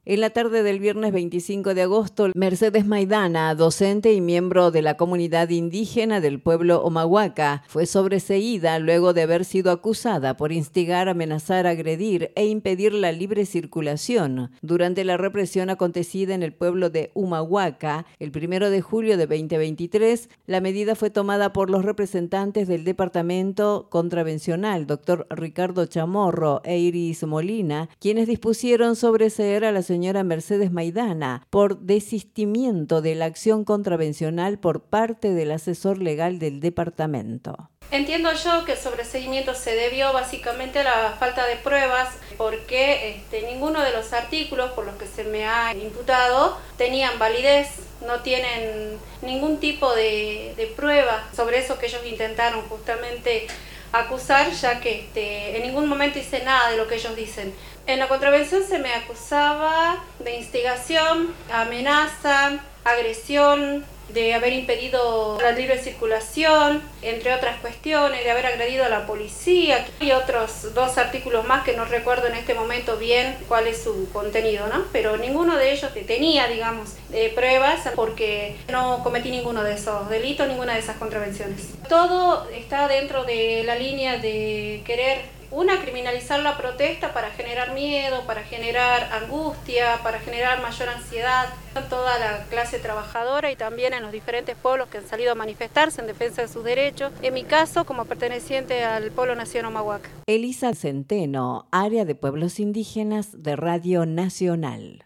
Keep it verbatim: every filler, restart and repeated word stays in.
En la tarde del viernes veinticinco de agosto, Mercedes Maidana, docente y miembro de la comunidad indígena del pueblo Omahuaca, fue sobreseída luego de haber sido acusada por instigar, amenazar, agredir e impedir la libre circulación durante la represión acontecida en el pueblo de Humahuaca el primero de julio de veinte veintitrés. La medida fue tomada por los representantes del Departamento Contravencional, doctor Ricardo Chamorro e Iris Molina, quienes dispusieron sobreseer a la señora señora Mercedes Maidana por desistimiento de la acción contravencional por parte del asesor legal del departamento. Entiendo yo que el sobreseimiento se debió básicamente a la falta de pruebas, porque este, ninguno de los artículos por los que se me ha imputado tenían validez, no tienen ningún tipo de, de prueba sobre eso que ellos intentaron justamente acusar, ya que este, en ningún momento hice nada de lo que ellos dicen. En la contravención se me acusaba de instigación, amenaza, agresión, de haber impedido la libre circulación, entre otras cuestiones, de haber agredido a la policía y otros dos artículos más que no recuerdo en este momento bien cuál es su contenido, ¿no? Pero ninguno de ellos tenía, digamos, eh, pruebas porque no cometí ninguno de esos delitos, ninguna de esas contravenciones. Todo está dentro de la línea de querer Una, criminalizar la protesta para generar miedo, para generar angustia, para generar mayor ansiedad en toda la clase trabajadora y también en los diferentes pueblos que han salido a manifestarse en defensa de sus derechos. En mi caso, como perteneciente al Pueblo Nación Omahuaca. Elisa Centeno, Área de Pueblos Indígenas de Radio Nacional.